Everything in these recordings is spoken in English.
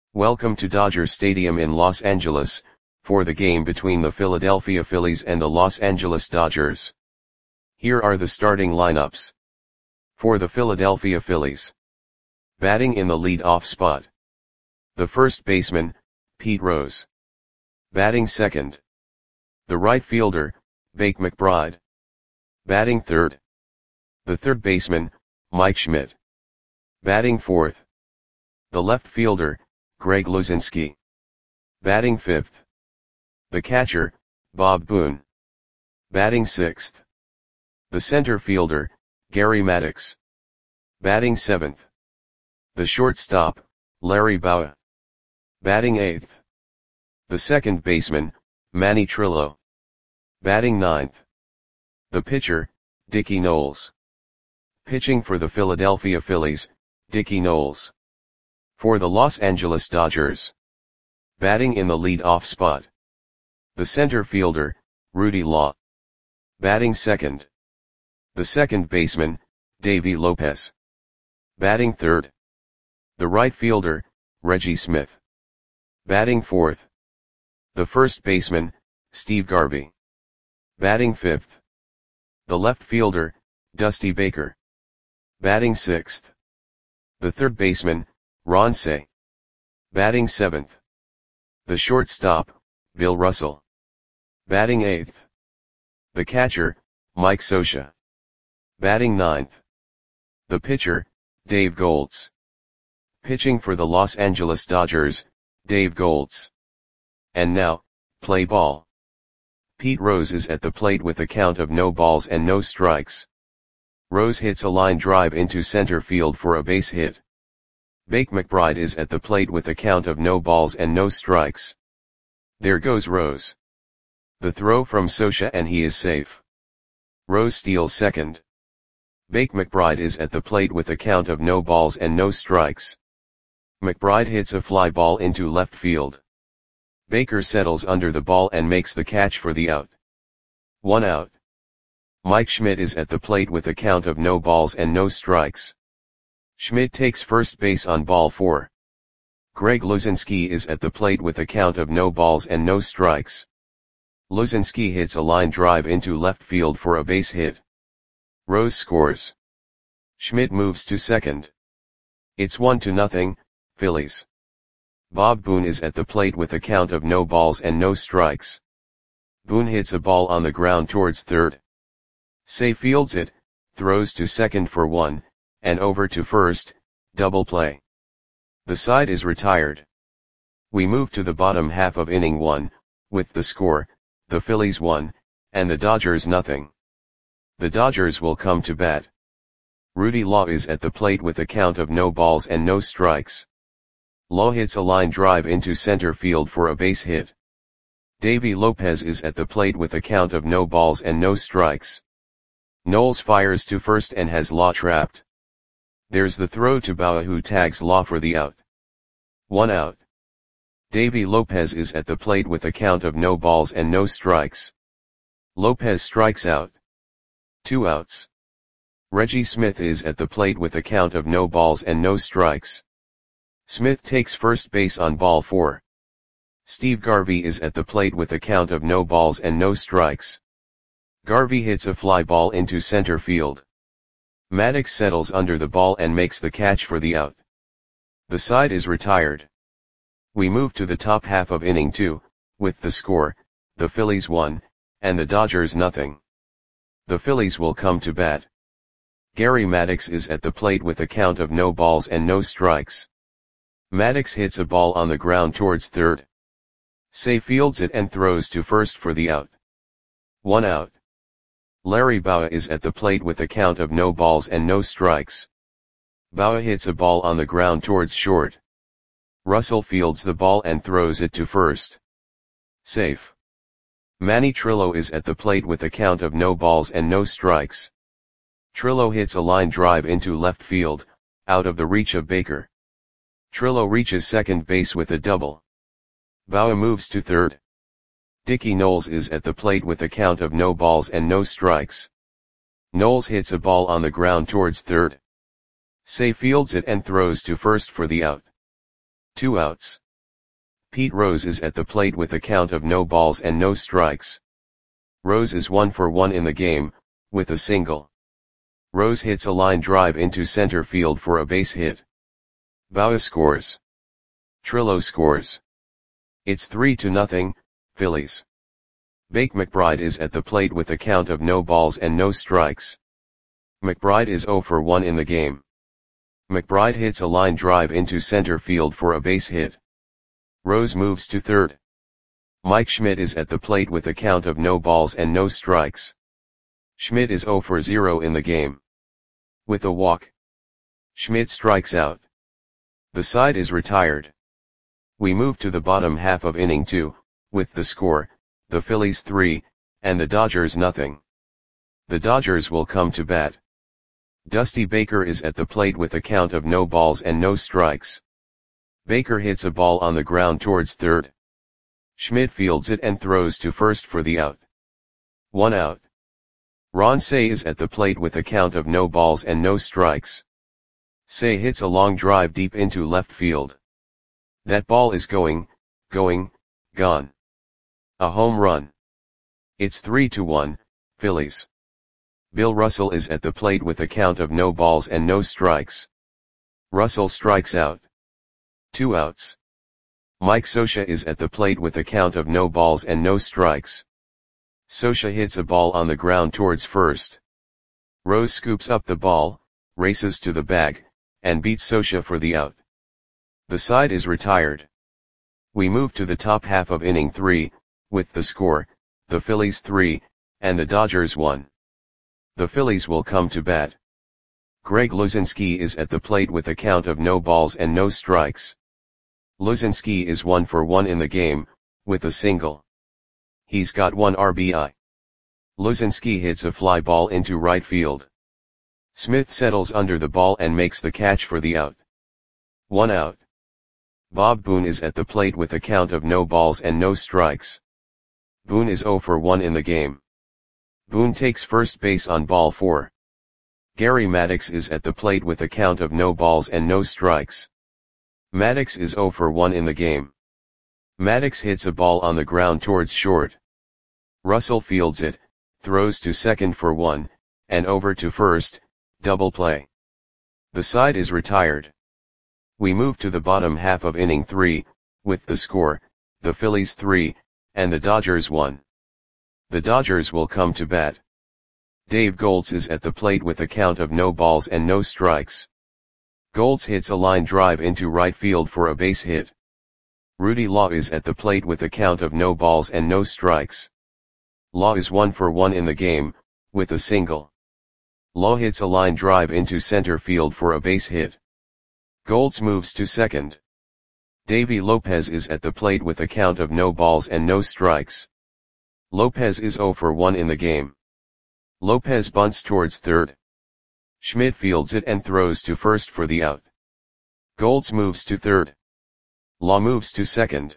Welcome to Dodger Stadium in Los Angeles, for the game between the Philadelphia Phillies and the Los Angeles Dodgers. Here are the starting lineups. For the Philadelphia Phillies. Batting in the lead-off spot. The first baseman, Pete Rose. Batting second. The right fielder, Bake McBride. Batting third. The third baseman, Mike Schmidt. Batting fourth. The left fielder, Greg Luzinski. Batting fifth. The catcher, Bob Boone. Batting sixth. The center fielder, Gary Maddox. Batting seventh. The shortstop, Larry Bowa. Batting eighth. The second baseman, Manny Trillo. Batting ninth. The pitcher, Dickie Noles. Pitching for the Philadelphia Phillies, Dickie Noles. For the Los Angeles Dodgers. Batting in the lead-off spot. The center fielder, Rudy Law. Batting second. The second baseman, Davey Lopez. Batting third. The right fielder, Reggie Smith. Batting fourth. The first baseman, Steve Garvey. Batting fifth. The left fielder, Dusty Baker. Batting sixth. The third baseman, Ron Cey. Batting seventh. The shortstop, Bill Russell. Batting eighth. The catcher, Mike Scioscia. Batting ninth. The pitcher, Dave Golds. Pitching for the Los Angeles Dodgers, Dave Golds. And now, play ball. Pete Rose is at the plate with a count of no balls and no strikes. Rose hits a line drive into center field for a base hit. Bake McBride is at the plate with a count of no balls and no strikes. There goes Rose. The throw from Scioscia and he is safe. Rose steals second. Bake McBride is at the plate with a count of no balls and no strikes. McBride hits a fly ball into left field. Baker settles under the ball and makes the catch for the out. 1 out. Mike Schmidt is at the plate with a count of no balls and no strikes. Schmidt takes first base on ball 4. Greg Luzinski is at the plate with a count of no balls and no strikes. Luzinski hits a line drive into left field for a base hit. Rose scores. Schmidt moves to second. It's 1-0, Phillies. Bob Boone is at the plate with a count of no balls and no strikes. Boone hits a ball on the ground towards third. Cey fields it, throws to second for 1, and over to first, double play. The side is retired. We move to the bottom half of inning 1, with the score, the Phillies 1, and the Dodgers 0. The Dodgers will come to bat. Rudy Law is at the plate with a count of no balls and no strikes. Law hits a line drive into center field for a base hit. Davey Lopez is at the plate with a count of no balls and no strikes. Noles fires to first and has Law trapped. There's the throw to Bowa who tags Law for the out. 1 out. Davey Lopez is at the plate with a count of no balls and no strikes. Lopez strikes out. 2 outs. Reggie Smith is at the plate with a count of no balls and no strikes. Smith takes first base on ball 4. Steve Garvey is at the plate with a count of no balls and no strikes. Garvey hits a fly ball into center field. Maddox settles under the ball and makes the catch for the out. The side is retired. We move to the top half of inning 2, with the score, the Phillies 1, and the Dodgers 0. The Phillies will come to bat. Gary Maddox is at the plate with a count of no balls and no strikes. Maddox hits a ball on the ground towards third. Cey fields it and throws to first for the out. 1 out. Larry Bowa is at the plate with a count of no balls and no strikes. Bowa hits a ball on the ground towards short. Russell fields the ball and throws it to first. Safe. Manny Trillo is at the plate with a count of no balls and no strikes. Trillo hits a line drive into left field, out of the reach of Baker. Trillo reaches second base with a double. Bowa moves to third. Dickie Noles is at the plate with a count of no balls and no strikes. Noles hits a ball on the ground towards third. Cey fields it and throws to first for the out. 2 outs. Pete Rose is at the plate with a count of no balls and no strikes. Rose is 1 for 1 in the game, with a single. Rose hits a line drive into center field for a base hit. Bauer scores. Trillo scores. It's 3-0, Phillies. Bake McBride is at the plate with a count of no balls and no strikes. McBride is 0 for 1 in the game. McBride hits a line drive into center field for a base hit. Rose moves to third. Mike Schmidt is at the plate with a count of no balls and no strikes. Schmidt is 0 for 0 in the game. With a walk, Schmidt strikes out. The side is retired. We move to the bottom half of inning 2, with the score, the Phillies 3, and the Dodgers nothing. The Dodgers will come to bat. Dusty Baker is at the plate with a count of no balls and no strikes. Baker hits a ball on the ground towards third. Schmidt fields it and throws to first for the out. 1 out. Ron Cey is at the plate with a count of no balls and no strikes. Cey hits a long drive deep into left field. That ball is gone. A home run. It's 3-1, Phillies. Bill Russell is at the plate with a count of no balls and no strikes. Russell strikes out. 2 outs. Mike Scioscia is at the plate with a count of no balls and no strikes. Scioscia hits a ball on the ground towards first. Rose scoops up the ball, races to the bag, and beats Scioscia for the out. The side is retired. We move to the top half of inning 3, with the score, the Phillies 3, and the Dodgers 1. The Phillies will come to bat. Greg Luzinski is at the plate with a count of no balls and no strikes. Luzinski is 1 for 1 in the game, with a single. He's got 1 RBI. Luzinski hits a fly ball into right field. Smith settles under the ball and makes the catch for the out. 1 out. Bob Boone is at the plate with a count of no balls and no strikes. Boone is 0 for 1 in the game. Boone takes first base on ball 4. Gary Maddox is at the plate with a count of no balls and no strikes. Maddox is 0 for 1 in the game. Maddox hits a ball on the ground towards short. Russell fields it, throws to second for 1, and over to first, double play. The side is retired. We move to the bottom half of inning 3, with the score, the Phillies 3, and the Dodgers 1. The Dodgers will come to bat. Dave Goltz is at the plate with a count of no balls and no strikes. Goltz hits a line drive into right field for a base hit. Rudy Law is at the plate with a count of no balls and no strikes. Law is 1 for 1 in the game, with a single. Law hits a line drive into center field for a base hit. Goltz moves to second. Davy Lopez is at the plate with a count of no balls and no strikes. Lopez is 0 for 1 in the game. Lopez bunts towards third. Schmidt fields it and throws to first for the out. Goltz moves to third. Law moves to second.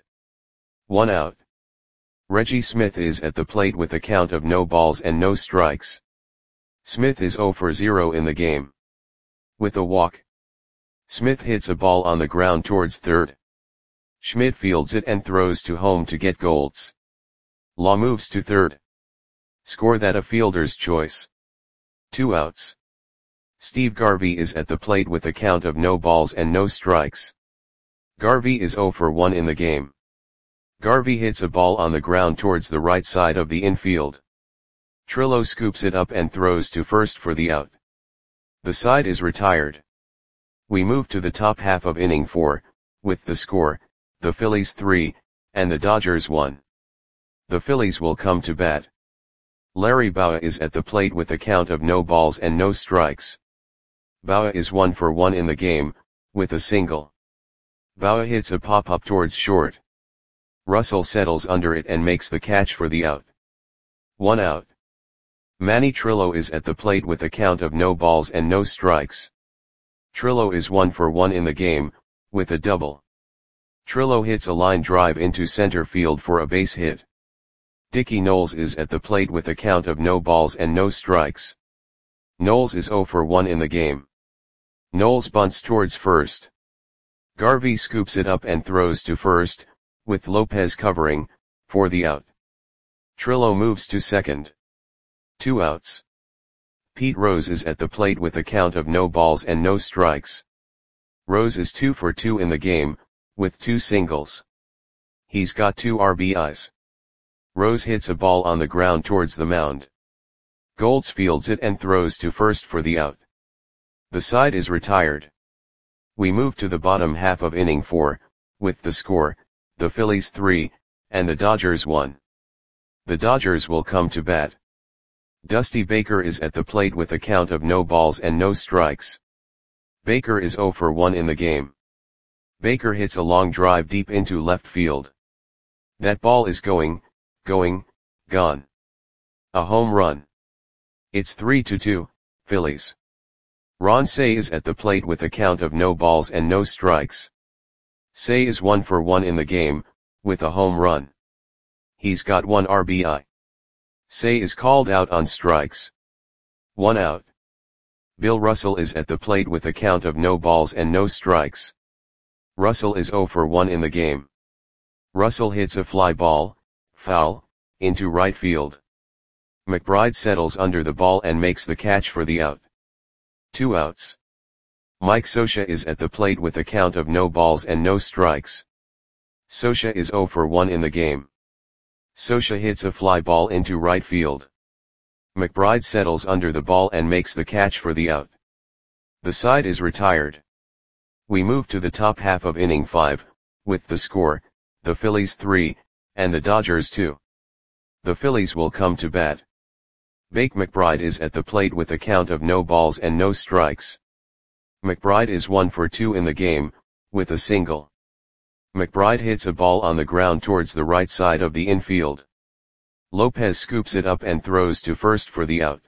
1 out. Reggie Smith is at the plate with a count of no balls and no strikes. Smith is 0 for 0 in the game. With a walk, Smith hits a ball on the ground towards third. Schmidt fields it and throws to home to get Goltz. Law moves to third. Score that a fielder's choice. 2 outs. Steve Garvey is at the plate with a count of no balls and no strikes. Garvey is 0 for 1 in the game. Garvey hits a ball on the ground towards the right side of the infield. Trillo scoops it up and throws to first for the out. The side is retired. We move to the top half of inning 4, with the score, the Phillies 3, and the Dodgers 1. The Phillies will come to bat. Larry Bowa is at the plate with a count of no balls and no strikes. Bowa is 1 for 1 in the game, with a single. Bowa hits a pop-up towards short. Russell settles under it and makes the catch for the out. 1 out. Manny Trillo is at the plate with a count of no balls and no strikes. Trillo is 1 for 1 in the game, with a double. Trillo hits a line drive into center field for a base hit. Dickie Knowles is at the plate with a count of no balls and no strikes. Knowles is 0 for 1 in the game. Knowles bunts towards first. Garvey scoops it up and throws to first, with Lopez covering, for the out. Trillo moves to second. 2 outs. Pete Rose is at the plate with a count of no balls and no strikes. Rose is 2 for 2 in the game, with 2 singles. He's got 2 RBIs. Rose hits a ball on the ground towards the mound. Golds fields it and throws to first for the out. The side is retired. We move to the bottom half of inning 4, with the score, the Phillies 3, and the Dodgers 1. The Dodgers will come to bat. Dusty Baker is at the plate with a count of no balls and no strikes. Baker is 0 for 1 in the game. Baker hits a long drive deep into left field. That ball is going, gone. A home run. It's 3-2, Phillies. Ron Cey is at the plate with a count of no balls and no strikes. Cey is 1 for 1 in the game, with a home run. He's got 1 RBI. Cey is called out on strikes. 1 out. Bill Russell is at the plate with a count of no balls and no strikes. Russell is 0 for 1 in the game. Russell hits a fly ball, foul, into right field. McBride settles under the ball and makes the catch for the out. 2 outs. Mike Scioscia is at the plate with a count of no balls and no strikes. Scioscia is 0 for 1 in the game. Scioscia hits a fly ball into right field. McBride settles under the ball and makes the catch for the out. The side is retired. We move to the top half of inning 5, with the score, the Phillies 3, and the Dodgers 2. The Phillies will come to bat. Bake McBride is at the plate with a count of no balls and no strikes. McBride is 1 for 2 in the game, with a single. McBride hits a ball on the ground towards the right side of the infield. Lopez scoops it up and throws to first for the out.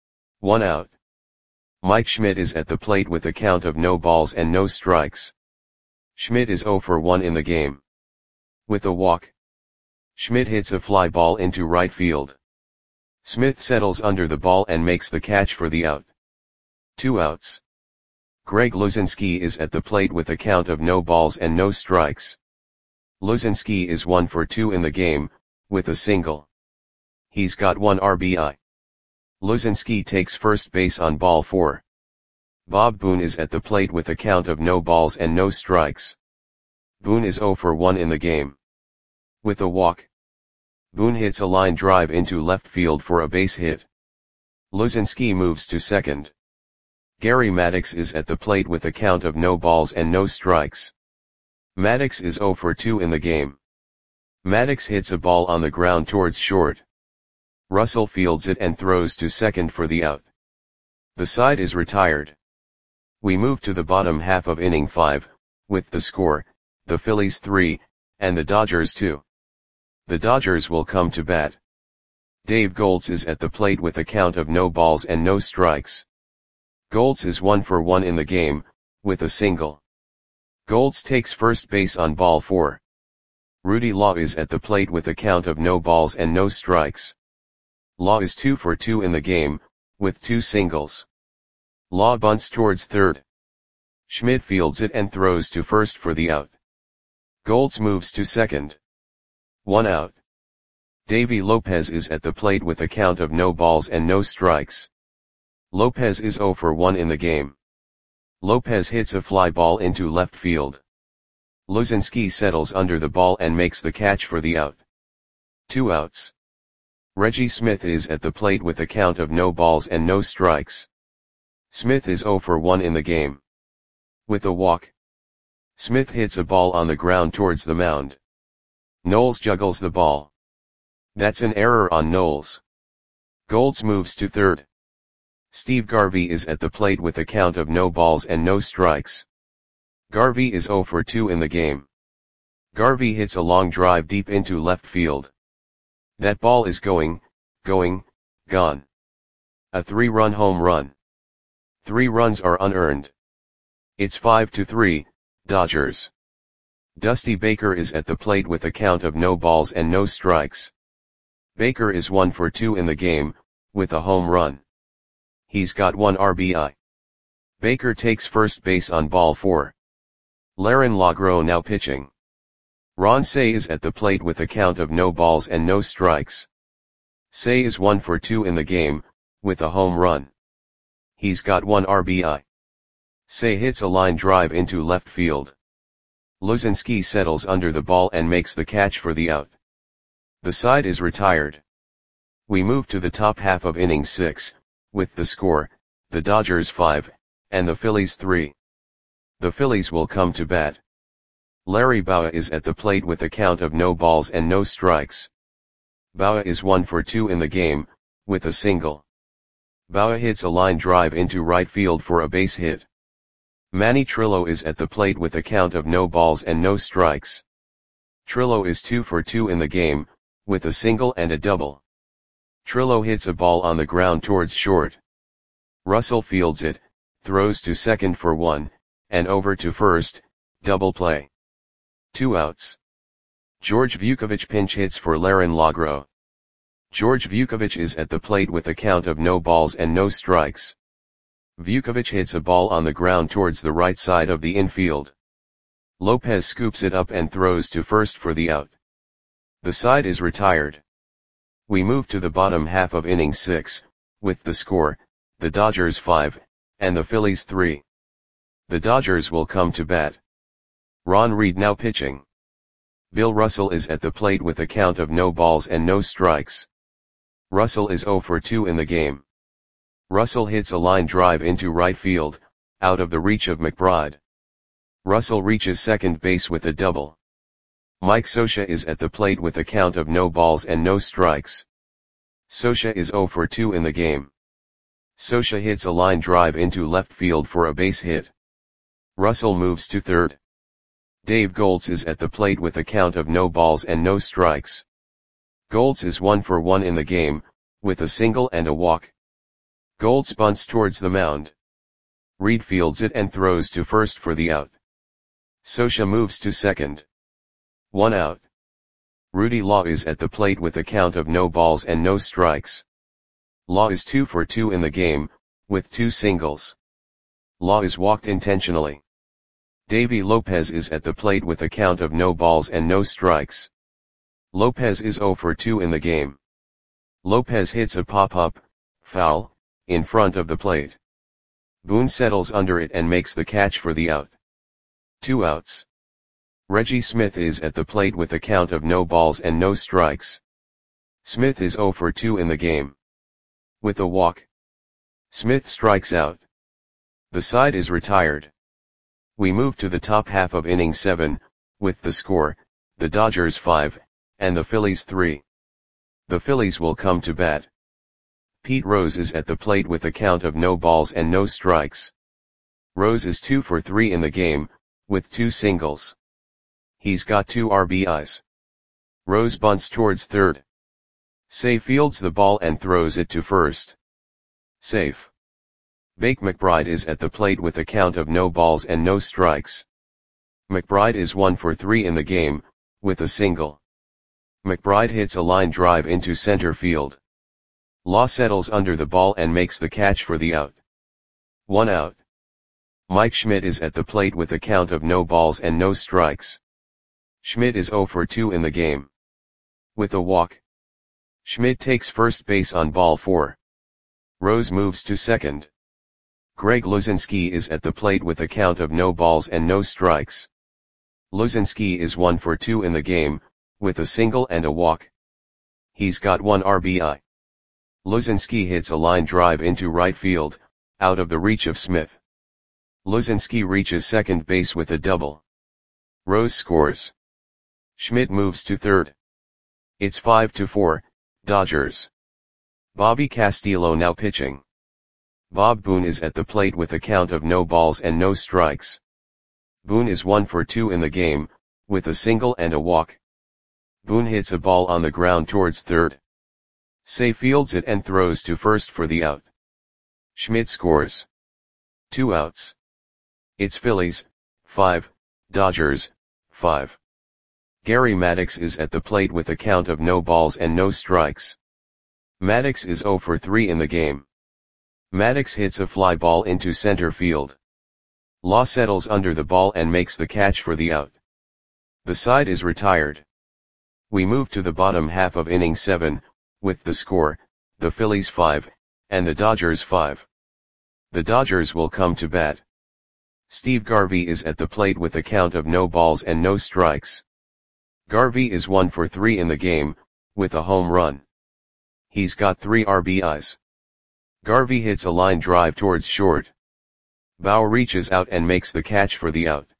1 out. Mike Schmidt is at the plate with a count of no balls and no strikes. Schmidt is 0 for 1 in the game. With a walk. Schmidt hits a fly ball into right field. Smith settles under the ball and makes the catch for the out. 2 outs. Greg Luzinski is at the plate with a count of no balls and no strikes. Luzinski is 1 for 2 in the game, with a single. He's got 1 RBI. Luzinski takes first base on ball 4. Bob Boone is at the plate with a count of no balls and no strikes. Boone is 0 for 1 in the game. With a walk. Boone hits a line drive into left field for a base hit. Luzinski moves to second. Gary Maddox is at the plate with a count of no balls and no strikes. Maddox is 0 for 2 in the game. Maddox hits a ball on the ground towards short. Russell fields it and throws to second for the out. The side is retired. We move to the bottom half of inning 5, with the score, the Phillies 3, and the Dodgers 2. The Dodgers will come to bat. Dave Golds is at the plate with a count of no balls and no strikes. Golds is 1 for 1 in the game, with a single. Golds takes first base on ball 4. Rudy Law is at the plate with a count of no balls and no strikes. Law is 2 for 2 in the game, with 2 singles. Law bunts towards third. Schmidt fields it and throws to first for the out. Golds moves to second. 1 out. Davy Lopez is at the plate with a count of no balls and no strikes. Lopez is 0 for 1 in the game. Lopez hits a fly ball into left field. Luzinski settles under the ball and makes the catch for the out. 2 outs. Reggie Smith is at the plate with a count of no balls and no strikes. Smith is 0 for 1 in the game. With a walk. Smith hits a ball on the ground towards the mound. Knowles juggles the ball. That's an error on Knowles. Golds moves to third. Steve Garvey is at the plate with a count of no balls and no strikes. Garvey is 0 for 2 in the game. Garvey hits a long drive deep into left field. That ball is going, gone. A 3-run home run. 3 runs are unearned. It's 5-3, Dodgers. Dusty Baker is at the plate with a count of no balls and no strikes. Baker is 1 for 2 in the game, with a home run. He's got 1 RBI. Baker takes first base on ball 4. Larin Lagro now pitching. Ron Cey is at the plate with a count of no balls and no strikes. Cey is 1 for 2 in the game, with a home run. He's got 1 RBI. Cey hits a line drive into left field. Luzinski settles under the ball and makes the catch for the out. The side is retired. We move to the top half of inning 6, with the score, the Dodgers 5, and the Phillies 3. The Phillies will come to bat. Larry Bowa is at the plate with a count of no balls and no strikes. Bowa is 1 for 2 in the game, with a single. Bowa hits a line drive into right field for a base hit. Manny Trillo is at the plate with a count of no balls and no strikes. Trillo is 2 for 2 in the game, with a single and a double. Trillo hits a ball on the ground towards short. Russell fields it, throws to second for 1, and over to first, double play. 2 outs. George Vukovic pinch hits for Larin Lagro. George Vukovic is at the plate with a count of no balls and no strikes. Vukovic hits a ball on the ground towards the right side of the infield. Lopez scoops it up and throws to first for the out. The side is retired. We move to the bottom half of inning 6, with the score, the Dodgers 5, and the Phillies 3. The Dodgers will come to bat. Ron Reed now pitching. Bill Russell is at the plate with a count of no balls and no strikes. Russell is 0 for 2 in the game. Russell hits a line drive into right field, out of the reach of McBride. Russell reaches second base with a double. Mike Scioscia is at the plate with a count of no balls and no strikes. Scioscia is 0 for 2 in the game. Scioscia hits a line drive into left field for a base hit. Russell moves to third. Dave Goltz is at the plate with a count of no balls and no strikes. Goltz is 1 for 1 in the game, with a single and a walk. Goltz bunts towards the mound. Reed fields it and throws to first for the out. Scioscia moves to second. 1 out. Rudy Law is at the plate with a count of no balls and no strikes. Law is 2 for 2 in the game, with 2 singles. Law is walked intentionally. Davy Lopez is at the plate with a count of no balls and no strikes. Lopez is 0 for 2 in the game. Lopez hits a pop-up, foul, in front of the plate. Boone settles under it and makes the catch for the out. 2 outs. Reggie Smith is at the plate with a count of no balls and no strikes. Smith is 0 for 2 in the game. With a walk. Smith strikes out. The side is retired. We move to the top half of inning 7, with the score, the Dodgers 5, and the Phillies 3. The Phillies will come to bat. Pete Rose is at the plate with a count of no balls and no strikes. Rose is 2 for 3 in the game, with 2 singles. He's got 2 RBIs. Rose bunts towards third. Cey fields the ball and throws it to first. Safe. Bake McBride is at the plate with a count of no balls and no strikes. McBride is 1 for 3 in the game, with a single. McBride hits a line drive into center field. Law settles under the ball and makes the catch for the out. 1 out. Mike Schmidt is at the plate with a count of no balls and no strikes. Schmidt is 0 for 2 in the game. With a walk. Schmidt takes first base on ball 4. Rose moves to second. Greg Luzinski is at the plate with a count of no balls and no strikes. Luzinski is 1 for 2 in the game, with a single and a walk. He's got 1 RBI. Luzinski hits a line drive into right field, out of the reach of Smith. Luzinski reaches second base with a double. Rose scores. Schmidt moves to third. It's 5-4, Dodgers. Bobby Castillo now pitching. Bob Boone is at the plate with a count of no balls and no strikes. Boone is 1 for 2 in the game, with a single and a walk. Boone hits a ball on the ground towards third. Cey fields it and throws to first for the out. Schmidt scores. 2 outs. It's Phillies, 5, Dodgers, 5. Gary Maddox is at the plate with a count of no balls and no strikes. Maddox is 0 for 3 in the game. Maddox hits a fly ball into center field. Law settles under the ball and makes the catch for the out. The side is retired. We move to the bottom half of inning 7, with the score, the Phillies 5, and the Dodgers 5. The Dodgers will come to bat. Steve Garvey is at the plate with a count of no balls and no strikes. Garvey is 1 for 3 in the game, with a home run. He's got 3 RBIs. Garvey hits a line drive towards short. Bauer reaches out and makes the catch for the out.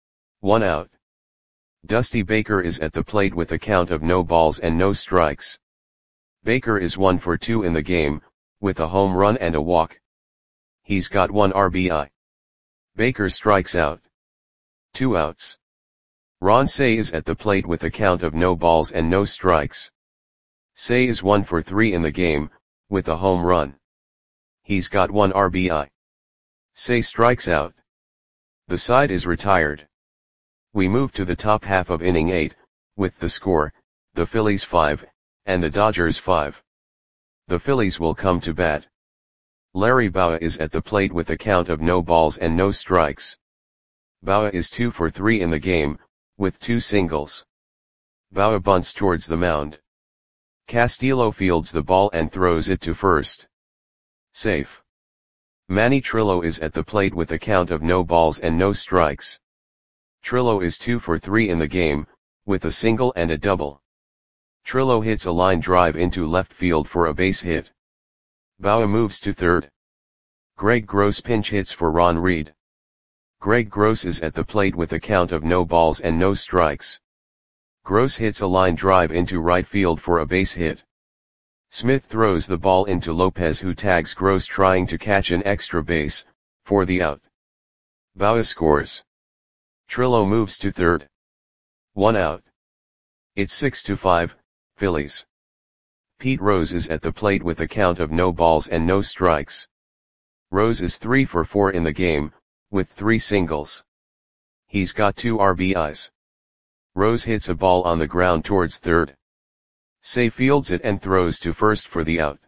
1 out. Dusty Baker is at the plate with a count of no balls and no strikes. Baker is 1 for 2 in the game, with a home run and a walk. He's got 1 RBI. Baker strikes out. 2 outs. Ron Cey is at the plate with a count of no balls and no strikes. Cey is 1 for 3 in the game, with a home run. He's got 1 RBI. Cey strikes out. The side is retired. We move to the top half of inning 8, with the score, the Phillies 5, and the Dodgers 5. The Phillies will come to bat. Larry Bowa is at the plate with a count of no balls and no strikes. Bowa is 2 for 3 in the game, with 2 singles. Bowa bunts towards the mound. Castillo fields the ball and throws it to first. Safe. Manny Trillo is at the plate with a count of no balls and no strikes. Trillo is 2 for 3 in the game, with a single and a double. Trillo hits a line drive into left field for a base hit. Bowa moves to third. Greg Gross pinch hits for Ron Reed. Greg Gross is at the plate with a count of no balls and no strikes. Gross hits a line drive into right field for a base hit. Smith throws the ball into Lopez, who tags Gross trying to catch an extra base, for the out. Bowa scores. Trillo moves to third. 1 out. It's 6-5, Phillies. Pete Rose is at the plate with a count of no balls and no strikes. Rose is 3 for 4 in the game, with 3 singles. He's got 2 RBIs. Rose hits a ball on the ground towards third. Cey fields it and throws to first for the out.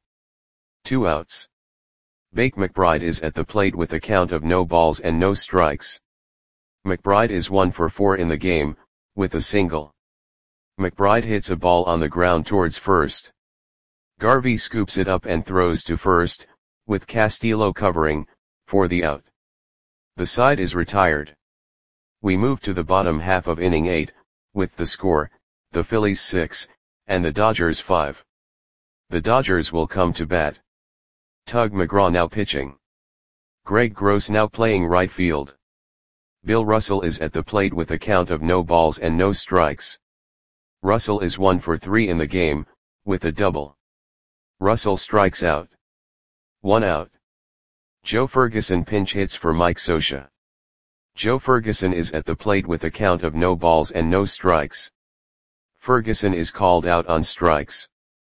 2 outs. Bake McBride is at the plate with a count of no balls and no strikes. McBride is 1 for 4 in the game, with a single. McBride hits a ball on the ground towards first. Garvey scoops it up and throws to first, with Castillo covering, for the out. The side is retired. We move to the bottom half of inning 8, with the score, the Phillies 6, and the Dodgers 5. The Dodgers will come to bat. Tug McGraw now pitching. Greg Gross now playing right field. Bill Russell is at the plate with a count of no balls and no strikes. Russell is 1 for 3 in the game, with a double. Russell strikes out. 1 out. Joe Ferguson pinch hits for Mike Scioscia. Joe Ferguson is at the plate with a count of no balls and no strikes. Ferguson is called out on strikes.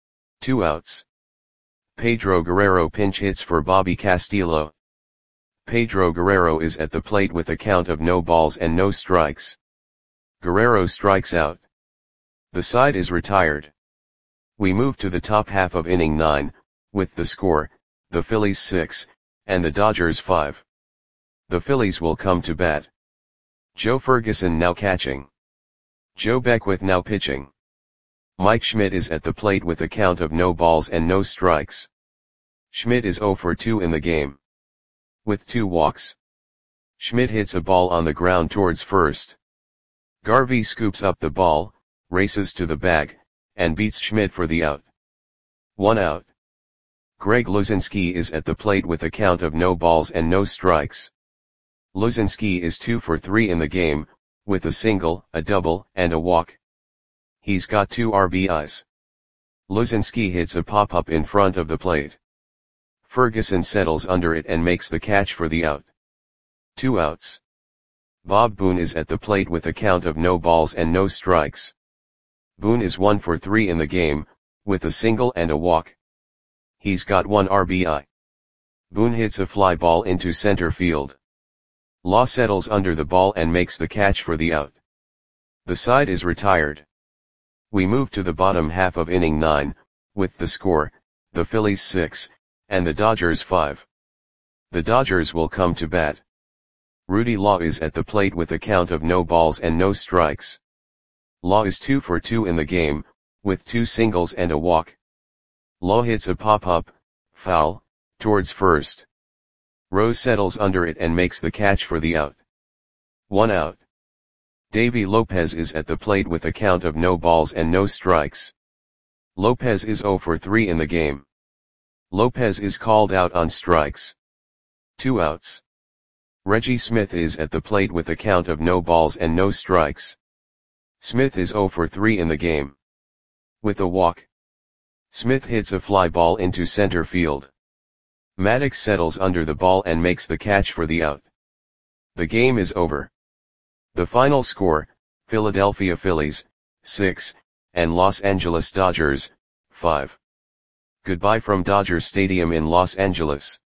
2 outs. Pedro Guerrero pinch hits for Bobby Castillo. Pedro Guerrero is at the plate with a count of no balls and no strikes. Guerrero strikes out. The side is retired. We move to the top half of inning 9, with the score, the Phillies 6, and the Dodgers 5. The Phillies will come to bat. Joe Ferguson now catching. Joe Beckwith now pitching. Mike Schmidt is at the plate with a count of no balls and no strikes. Schmidt is 0 for 2 in the game, with 2 walks. Schmidt hits a ball on the ground towards first. Garvey scoops up the ball, races to the bag, and beats Schmidt for the out. 1 out. Greg Luzinski is at the plate with a count of no balls and no strikes. Luzinski is 2 for 3 in the game, with a single, a double, and a walk. He's got 2 RBIs. Luzinski hits a pop-up in front of the plate. Ferguson settles under it and makes the catch for the out. 2 outs. Bob Boone is at the plate with a count of no balls and no strikes. Boone is 1 for 3 in the game, with a single and a walk. He's got 1 RBI. Boone hits a fly ball into center field. Law settles under the ball and makes the catch for the out. The side is retired. We move to the bottom half of inning 9, with the score, the Phillies 6, and the Dodgers 5. The Dodgers will come to bat. Rudy Law is at the plate with a count of no balls and no strikes. Law is 2 for 2 in the game, with 2 singles and a walk. Law hits a pop-up, foul, towards first. Rose settles under it and makes the catch for the out. 1 out. Davy Lopez is at the plate with a count of no balls and no strikes. Lopez is 0 for 3 in the game. Lopez is called out on strikes. 2 outs. Reggie Smith is at the plate with a count of no balls and no strikes. Smith is 0 for 3 in the game. With a walk. Smith hits a fly ball into center field. Maddox settles under the ball and makes the catch for the out. The game is over. The final score, Philadelphia Phillies, 6, and Los Angeles Dodgers, 5. Goodbye from Dodger Stadium in Los Angeles.